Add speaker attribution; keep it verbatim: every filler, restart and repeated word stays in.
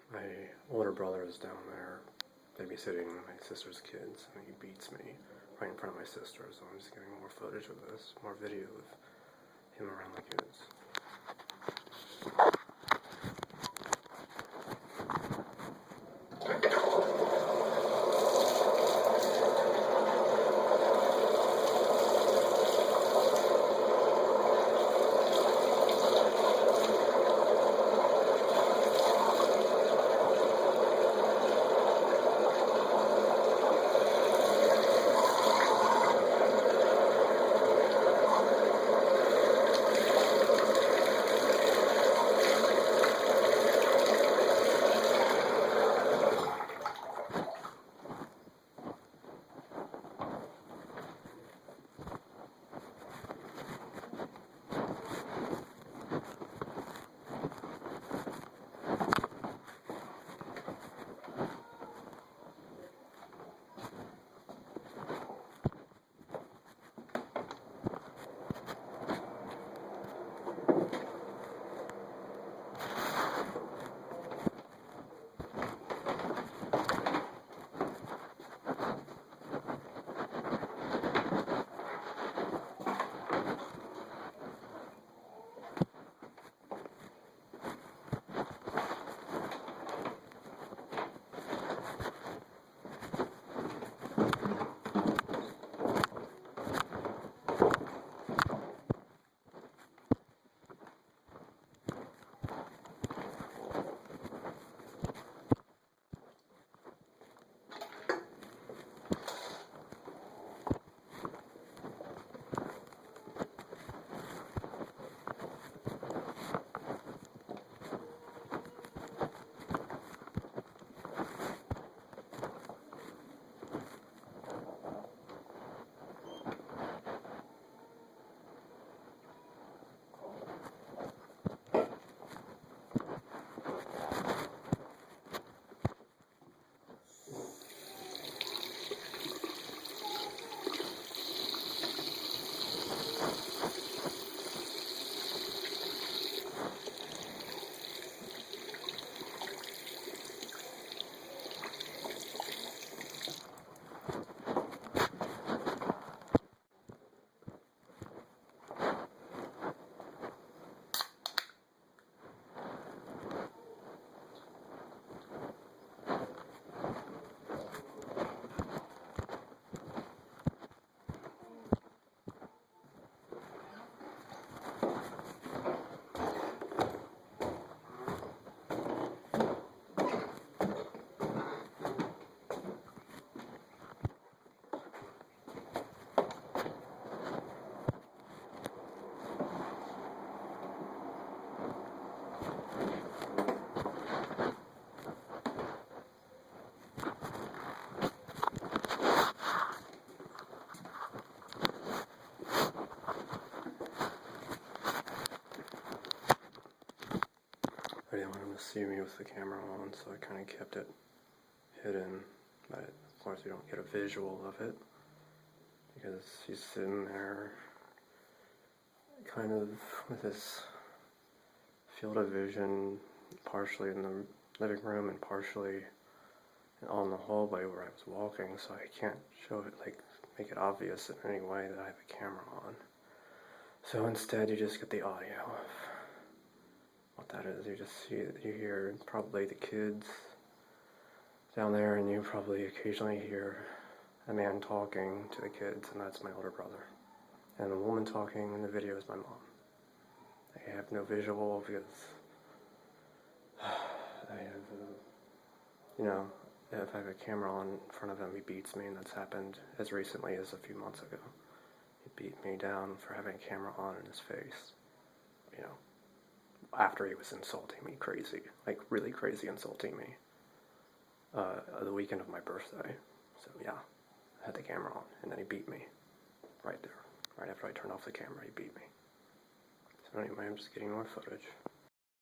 Speaker 1: My older brother is down there babysitting my sister's kids, and he beats me right in front of my sister, so I'm just getting more footage of this, more video of him around the kids. I didn't want him to see me with the camera on, so I kind of kept it hidden, but of course you don't get a visual of it, because he's sitting there kind of with his field of vision partially in the living room and partially on the hallway where I was walking, so I can't show it, like, make it obvious in any way that I have a camera on. So instead you just get the audio of what that is. You just see it, you hear probably the kids down there, and you probably occasionally hear a man talking to the kids, and that's my older brother. And the woman talking in the video is my mom. I have no visual because I have, uh, you know, if I have a camera on in front of him, he beats me, and that's happened as recently as a few months ago. He beat me down for having a camera on in his face, you know, after he was insulting me crazy, like really crazy insulting me, uh, the weekend of my birthday. So yeah, I had the camera on, and then he beat me right there. Right after I turned off the camera, he beat me. So anyway, I'm just getting more footage.